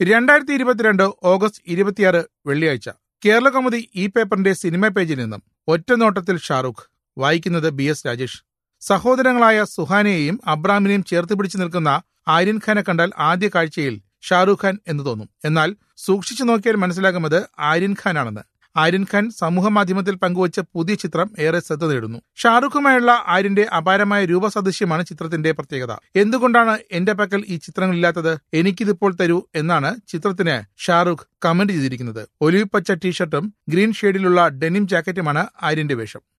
2022 August 26 വെള്ളിയാഴ്ച. കേരളകൗമുദി ഈ പേപ്പറിന്റെ സിനിമ പേജിൽ നിന്നും ഒറ്റനോട്ടത്തിൽ ഷാരൂഖ്. വായിക്കുന്നത് BS രാജേഷ്. സഹോദരങ്ങളായ സുഹാനെയും അബ്രാമിനെയും ചേർത്ത് പിടിച്ചു നിൽക്കുന്ന ആര്യൻ ഖാനെ കണ്ടാൽ ആദ്യ കാഴ്ചയിൽ ഷാരൂഖ് ഖാൻ എന്ന് തോന്നും. എന്നാൽ സൂക്ഷിച്ചു നോക്കിയാൽ മനസ്സിലാകുന്നത് ആര്യൻ ഖാൻ ആണെന്ന്. ആര്യൻ ഖാൻ സമൂഹ മാധ്യമത്തിൽ പങ്കുവച്ച പുതിയ ചിത്രം ഏറെ ശ്രദ്ധ നേടുന്നു. ഷാരൂഖുമായുള്ള ആര്യന്റെ അപാരമായ രൂപസാദൃശ്യമാണ് ചിത്രത്തിന്റെ പ്രത്യേകത. എന്തുകൊണ്ടാണ് എന്റെ പക്കൽ ഈ ചിത്രങ്ങളില്ലാത്തത്, എനിക്കിതിപ്പോൾ തരൂ എന്നാണ് ചിത്രത്തിന് ഷാരൂഖ് കമന്റ് ചെയ്തിരിക്കുന്നത്. ഒലിവ് പച്ച ടീഷർട്ടും ഗ്രീൻ ഷെയ്ഡിലുള്ള ഡെനിം ജാക്കറ്റുമാണ് ആര്യന്റെ വേഷം.